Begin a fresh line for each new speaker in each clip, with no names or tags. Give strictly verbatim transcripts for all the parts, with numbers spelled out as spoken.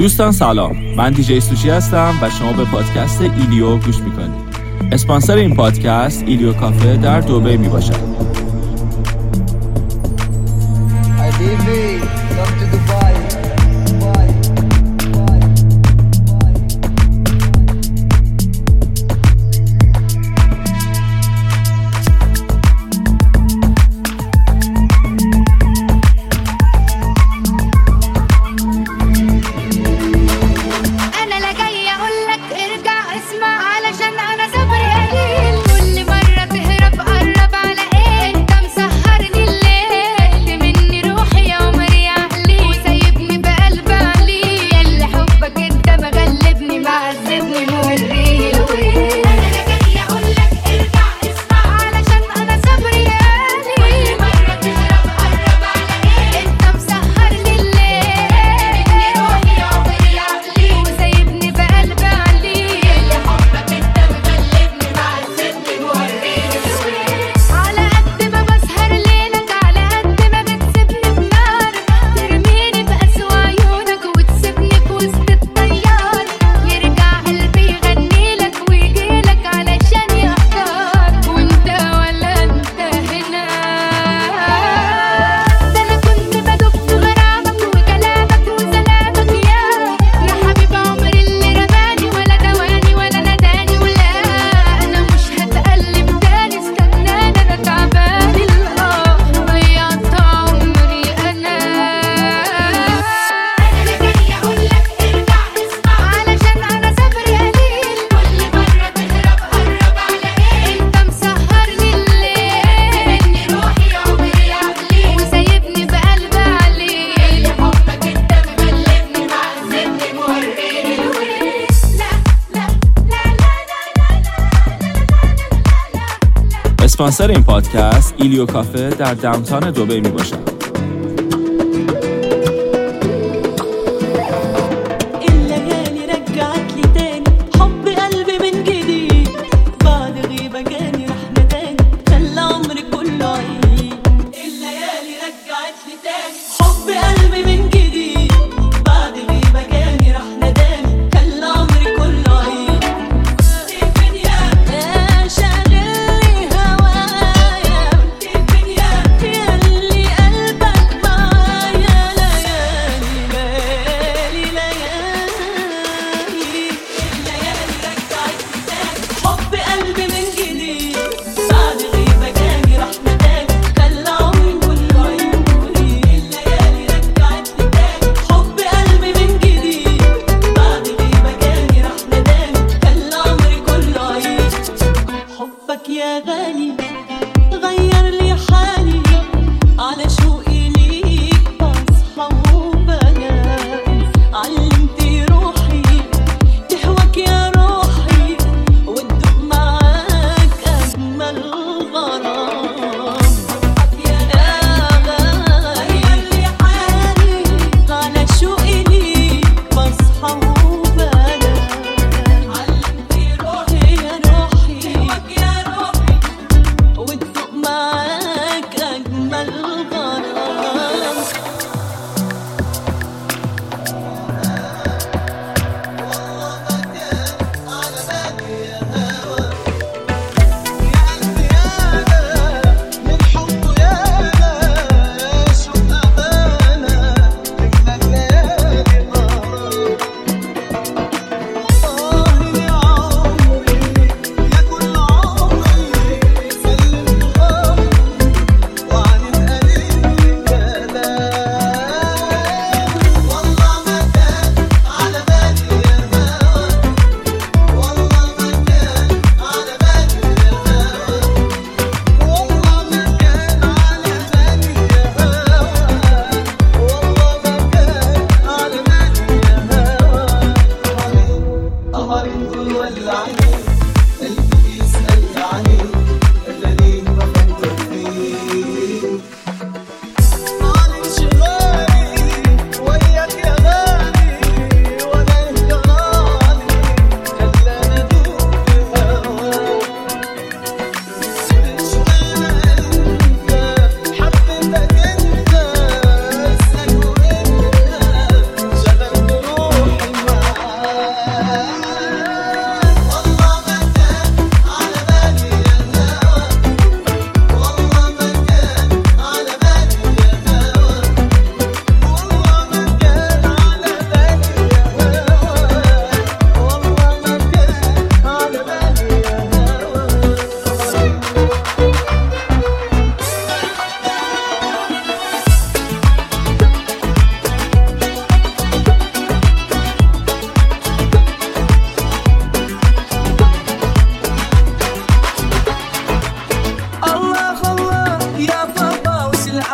دوستان سلام، من دیجی سوشی هستم و شما به پادکست ایلیو گوش میکنید. اسپانسر این پادکست ایلیو کافه در دبی می باشد. اسپانسر این پادکست ایلیو کافه در داونتاون دبی می باشد.
شاغل لي هوايا وانت الدنيا يا اللي قلبي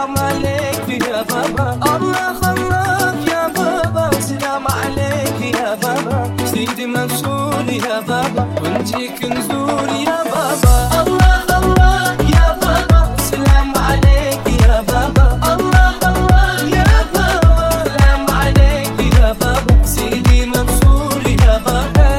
سلام عليك يا بابا. الله خلاك يا بابا، سلام عليك يا بابا. سيدي منصور يا بابا، ونجيك نزور يا بابا. الله خلاك يا بابا، سلام عليك يا بابا. الله خلاك يا بابا، سلام عليك يا بابا. سيدي منصور يا بابا.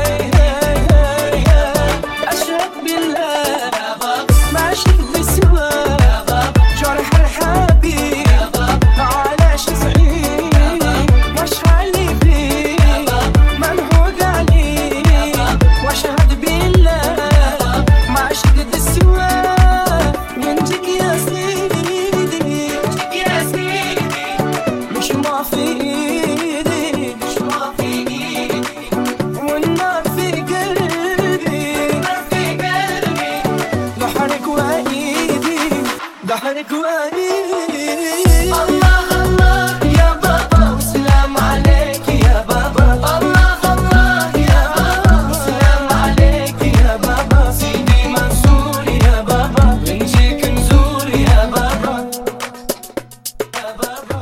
أشهد بالله يا بابا، ما أشهد بسوى يا بابا. جرح الحبيب يا بابا، معلش سعيد وش خلي فيه منهوج عليه. وأشهد بالله ما أشهد بسوى. ونجيك يا سيدي، ونجيك يا سيدي، مش ما في إيدي، مش ما في إيدي. والنار في قلبي، النار في قلبي. ضحرك وإيدي، ضحرك وإيدي. الله الله يا بابا، وسلام عليك يا بابا. الله الله يا بابا، وسلام عليك يا بابا. سيدي منصور يا بابا، بنجيك نزور يا بابا يا بابا.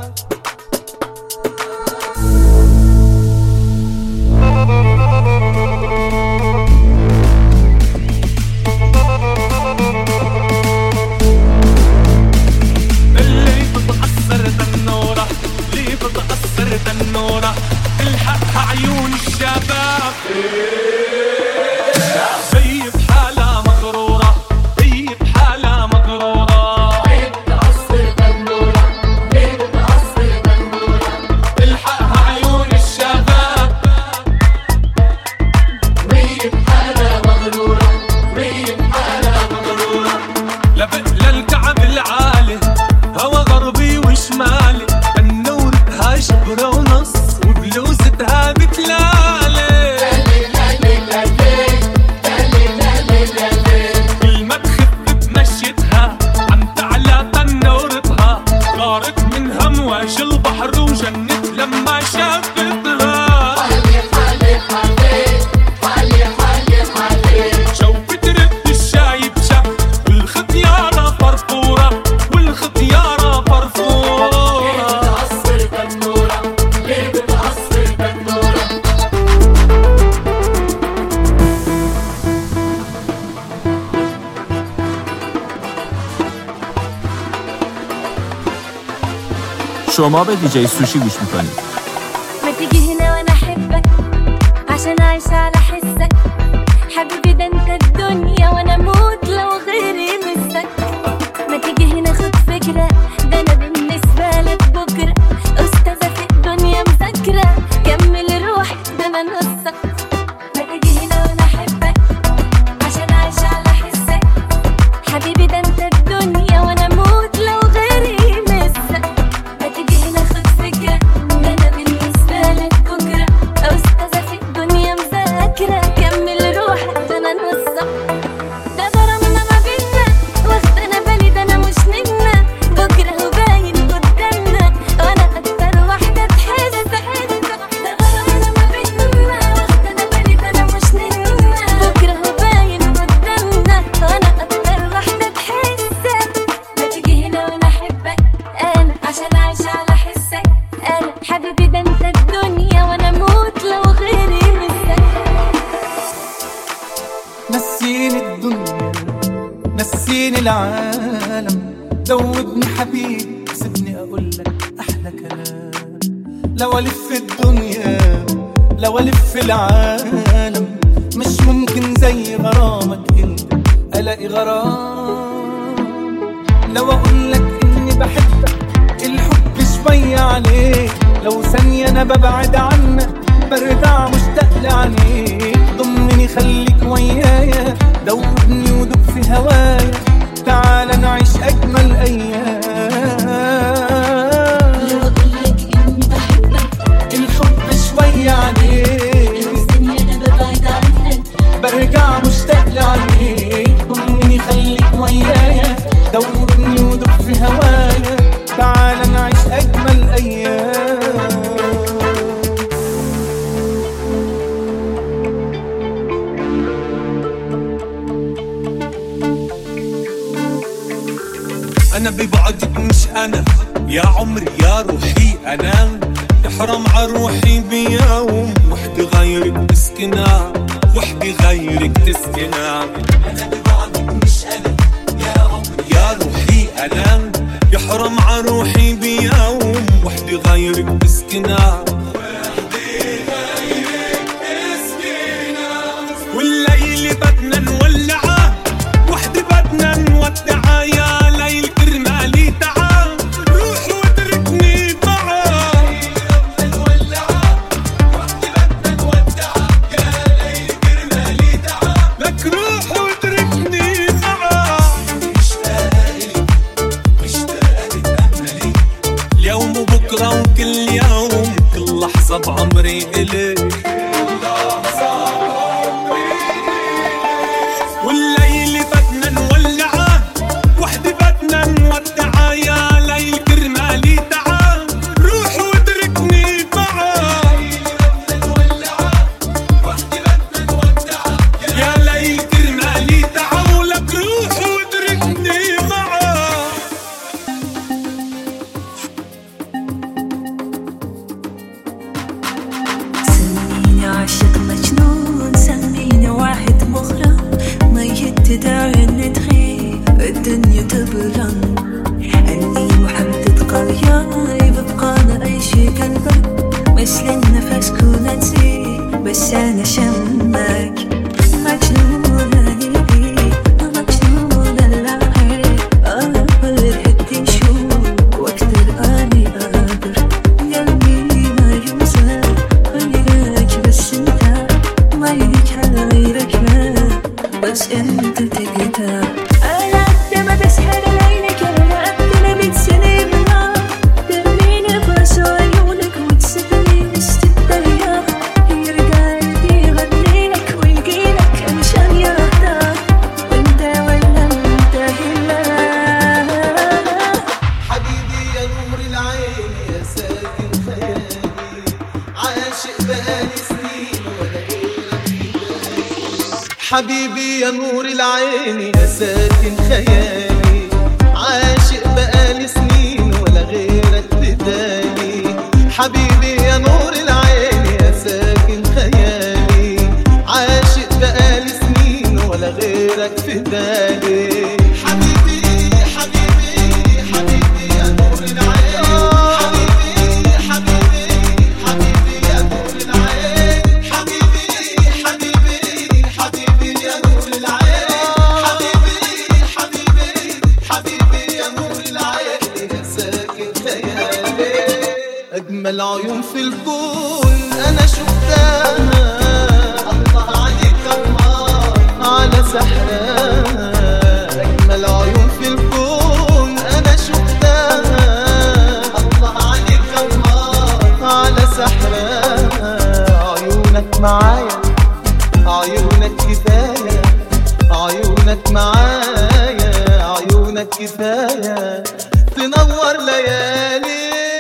اللي بتأثر تنورة، اللي بتأثر تنورة، الحقها عيون الشباب. هي بحالها مغرورة، هي بحالها مغرورة. ليه بتأثر تنورة، ليه بتأثر تنورة، الحقها عيون الشباب. هي بحالها مغرورة، هي بحالها مغرورة. لبق للكعب العالي، هوا غربي وشمالي. تنورتها شبرة ونص، وبلوزتها بتلالي. كل ما تخف بمشيتها، عم تعلى تنورتها. غارت من همواج البحر وجنت لما شافتها. شو بترد الشاي بشا، والختيارة فرفورة، والختيارة فرفورة. ليه بتأثر تنورة، ليه بتأثر تنورة.
شما به دیجی سوشی گوش میکنید.
ما تيجي هنا وانا احبك، عشان اعيش على حسك. حبيبي ده انت الدنيا، وانا اموت لو غيري مسك. ما تيجي هنا خد فكرة، ده انا بالنسبة لك بكرة استاذة في الدنيا مذاكرة. كمل روح ده انا نصك. ما تيجي هنا وانا احبك، عشان اعيش على حسك. حبيبي ده انت الدنيا، وانا اموت لو غيري مسك. ما تيجي هنا خد فكرة، ده انا بالنسبة لك بكرة استاذة في الدنيا مذاكرة. كمل روح ده انا نصك. ده غرامنا ما بينا، واخد انا بالي ده انا مش نجمة. بكرة هو باين قدامنا، وانا اكتر واحدة تحس. ده غرامنا ما بينا، واخد انا بالي ده انا مش نجمة. بكرة هو باين قدامنا، وانا اكتر واحدة تحس. ما تيجي هنا وانا احبك انا، عشان اعيش على حسك. انا حبيبي ده انت الدنيا، وانا اموت لو غيري مسك.
نسيني الدنيا، نسيني العالم. دوبني حبيبي، سيبني اقولك احلى كلام. لو الف الدنيا، لو الف العالم، مش ممكن زي غرامك انت الاقي غرام. لو اقولك اني بحبك، الحب شوية عليك. لو ثانية انا ببعد عنك، برجع مشتاق لعينيك. ضمني خليك ويايا، دوبني ودوب في هوايا. تعال نعيش اجمل ايام.
لو اقولك اني بحبك،
الحب شوية عليك.
لو ثانية انا ببعد عنك،
برجع مشتاق لعينيك. ضمني خليك ويايا، دوبني ودوب في هوايا. تعال نعيش اجمل ايام.
انا ببعد يا عمري يا روحي أنا يحرم عروحي بيوم وحدي غيرك تسكنها وحدي غيرك تسكنها أنا ببعدك مش أنا يا عمري يا روحي أنا يحرم عروحي بيوم وحدي غيرك تسكنها وحدي غيرك تسكنها والليل بدنا نولعه وحدي بدنا نودعه يا ليل كرمالي تعال روح واتركني معاه بدنا نولعه وحدي بدنا نودعه يا ليل كرمالي تعال لك روح واتركني معاه مشتاقة إلك مشتاقة تتأملي اليوم وبكرة وكل يوم كل لحظة بعمري إلك والليل بدنا نولعه وحدي بدنا نودعه يا ليل كرمالي تعال روح واتركني معاه بدنا نولعه وحدي بدنا نودعه يا ليل كرمالي تعال ولك روح واتركني معاه
سميني عاشق مجنون سميني واحد مغرم ميت تدعي ان تغيب الدنيا تبرم اني محدد قرية يبقى اي شي قلبك مثل النفس كون تزيد بس انا شمك مجنونة ليك مجنونة للعين انا فرحتي شوق واكتر اني اقدر قلبي ما ينسى غيرك بس انت ما يليك على غيرك ما بس انت تقدر انا قد ما بسحر عينك انا قد ما بتسني بالنار ترميني براسو عيونك وتسدني وسط الدنيا يرجع قلبي يغنيلك ويجيلك مشان يرضاك وانت ولا انت هلا
حبيبي يا نور العين يا ساكن خيالي عاشق بقالي سنين ولا غيرك في بالي حبيبي يا نور العين يا ساكن خيالي عاشق بقالي سنين ولا غيرك في بالي حبيبي يا نور العين يا ساكن خيالي عاشق بقالي سنين ولا غيرك في بالي حبيبي حبيبي حبيبي يا نور العين حبيبي حبيبي حبيبي يا نور العين حبيبي حبيبي حبيبي يا نور العين حبيبي حبيبي حبيبي يا نور العين يا ساكن خيالي أجمل عيون في الكون أنا شفتها الله عليك الله على سحرها أجمل عيون في الكون أنا شفتها الله عليك الله على سحرها عيونك معايا عيونك كفاية عيونك معايا عيونك كفاية تنور ليالي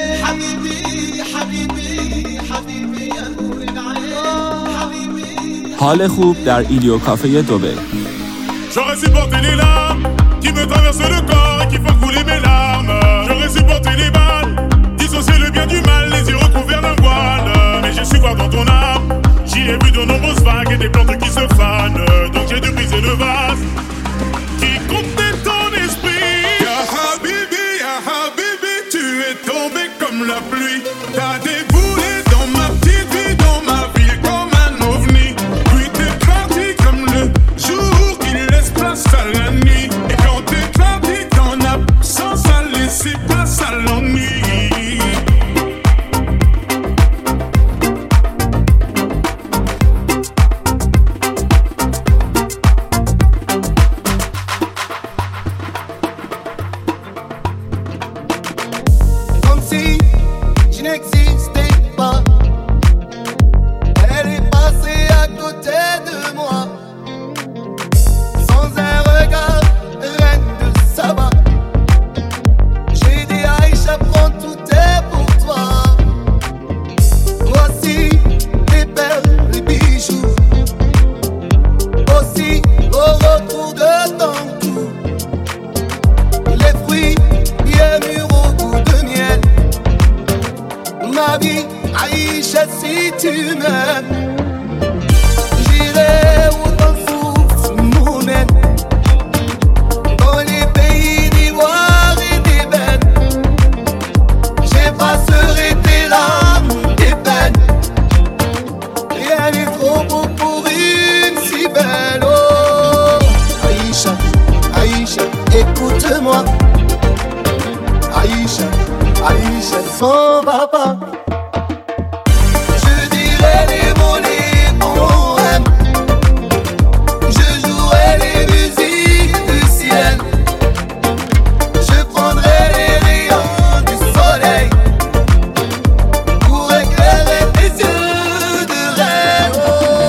حبيبي حبيبي حبيبي يا نور العين حبيبي
حال خوب در ایلیو کافه دبی.
J'aurais supporté les larmes qui me traversent le corps et qui font couler mes larmes. J'aurais supporté les balles, dissocier le bien du mal, les yeux recouverts d'un voile. Mais j'ai su voir dans ton âme, j'y ai vu de nombreuses vagues et des plantes qui se fanent. Donc j'ai dû briser le vase qui contenait ton esprit. Ya Habibi, ya Habibi, tu es tombé comme la pluie. T'as déboulé dans ma petite vie, dans ma ville comme un ovni. Puis t'es parti comme le jour qui laisse place à la nuit. Et quand t'es parti, ton absence a laissé place à l'ennui.
Comme si je n'existais pas. Elle est passée à côté de moi. Sans un regard, reine de Saba. J'ai dit Aïcha, prends tout est pour toi. Voici les perles, les bijoux. Aussi au retour de ton cou. Les fruits bien mûrs au goût de miel. ma vie, Aïcha si tu m'aimes. J'irai où ton souffle nous mène, dans les pays d'ivoire et d'ébène. J'effacerai tes larmes, tes peines. Rien n'est trop beau pour une si belle. Oh Aïcha, Aïcha, écoute-moi. Aïcha, Aïcha, son papa. Je dirai les mots, les qu'on aime. Je jouerai les musiques du ciel. Je prendrai les rayons du soleil pour éclairer tes yeux de rêve.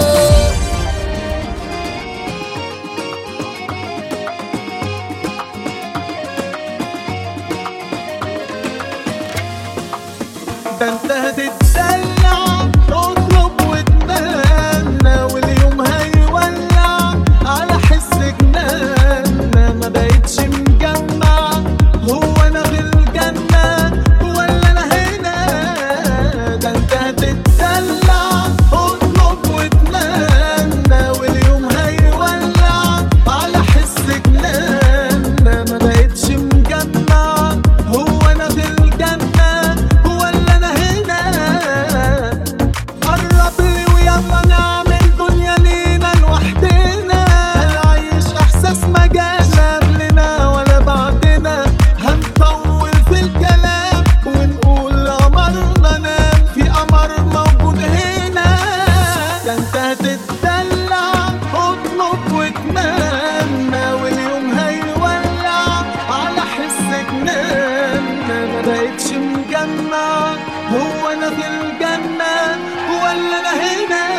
ده انت هتتدلع تطلب وتنام واليوم هيولع على حس جنان ما بقتش مجمع هو انا في الجنة ولا انا هنا ده انت هتتدلع تطلب وتنام واليوم هيولع على حس جنان ما بقتش مجمع هو انا في الجنة ولا انا هنا قرب لي ويلا نعمل دنيا لينا لوحدنا هنعيش احساس ما جاش قبلنا ولا بعدنا هنطول في الكلام ونقول قمرنا نام في قمر موجود هنا ده انت هتتدلع اطلب وتنام واليوم هيولع على حس جنان ما بقتش مجمع هو انا في الجنة ولا انا هنا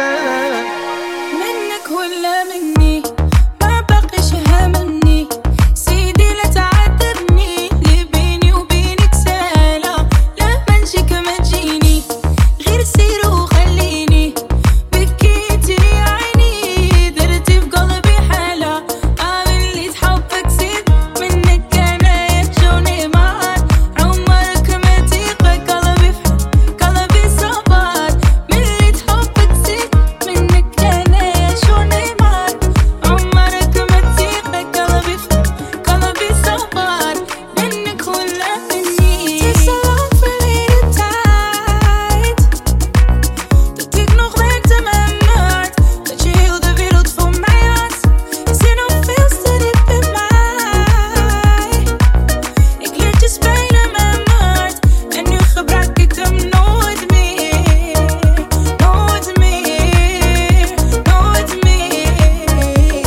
منك ولا مني ما بقيش هاممني سيدي لا تعاتبني اللي بيني وبينك سالة لا منجيك ما تجيني غير سير وخليني بكيتي عيني درتي في قلبي حالة عامل حبك زيد منك انا يجوني معاك عمرك ما تيقى قلبي في قلبي صبر من اللي تحبك زيد منك انا يجوني معاك عمرك ما تيقى قلبي في قلبي صبر منك ولا مني Takes so long for me to tight Dat ik nog werkte met mijn hart Dat je heel de wereld voor mij had Is er nog veel te diep in mij Ik leer je spelen met mijn hart En nu gebruik ik hem nooit meer Nooit meer Nooit meer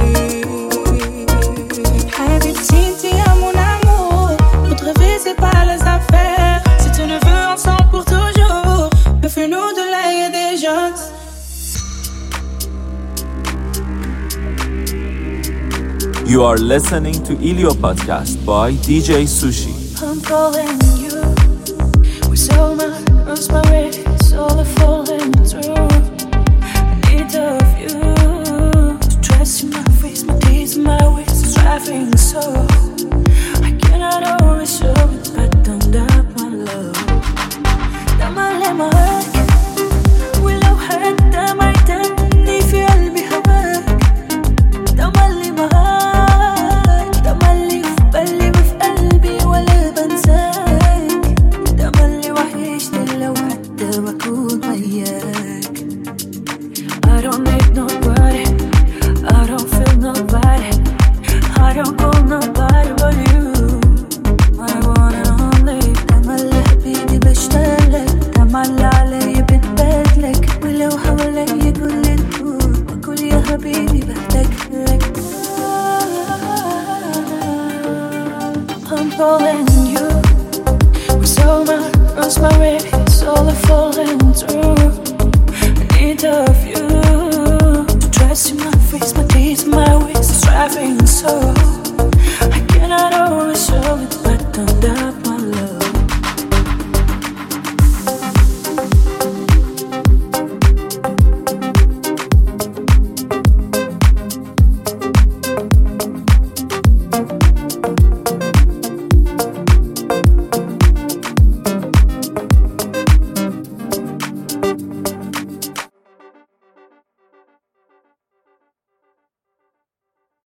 Habibti, ti à mon amour Notre vie c'est pas les affaires Si tu ne veux ensemble pour toujours Mais fais-nous de l'ail et des gens
You are listening to Ilio Podcast by D J Sushi.
I'm calling you with so much inspiration, all the falling through. I need of you to trust in my face, my deeds, my ways, striving so. I cannot always show it, but don't doubt my love. Don't let my heart ولو حتى ما يتني في قلبي هواك تملي معاك تملي في بالي وفي قلبي ولا بنساك تملي وحشني لو حتى بكون وياك I don't need nobody I don't feel nobody I don't go nobody but you I wanna only تملي حبيبي بشتغلك تملي علي بتبادلك ولو حوالي كل الكون بقول يا حبيبي بحتاجلك I'm calling you with so much inspiration, all the falling through. I need of you to trust in my face, my deeds, my ways, striving so. I cannot always show it, but don't doubt.